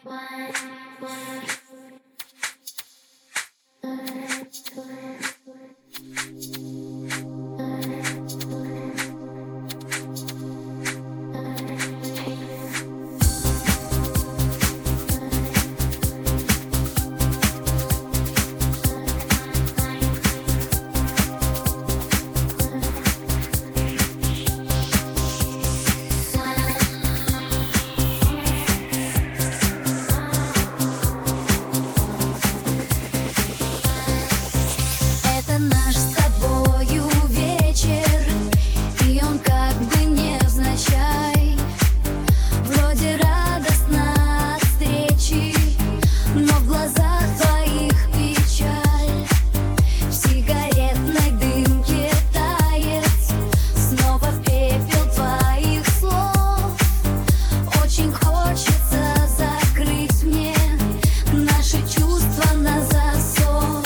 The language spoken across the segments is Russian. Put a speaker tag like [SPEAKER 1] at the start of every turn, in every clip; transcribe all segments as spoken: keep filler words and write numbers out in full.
[SPEAKER 1] Это наш с тобою вечер, и он как бы невзначай. Вроде радостно от встречи, но в глазах твоих печаль. В сигаретной дымке тает снова пепел твоих слов. Очень хочется закрыть мне наши чувства на засов.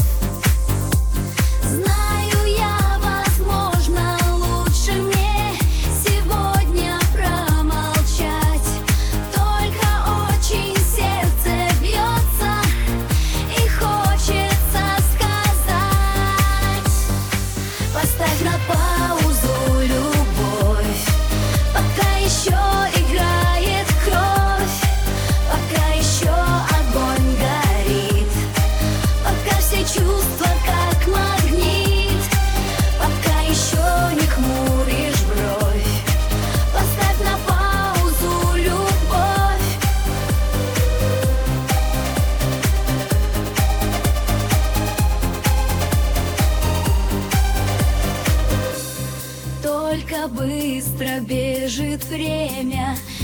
[SPEAKER 1] Знаю я, возможно, лучше мне сегодня промолчать. Только очень сердце бьется и хочется сказать: поставь на паузу любовь, пока еще играет кровь, пока еще огонь горит, пока все чувства как магнит, пока еще не хмуришь бровь. Поставь на паузу любовь. Только быстро бежит время,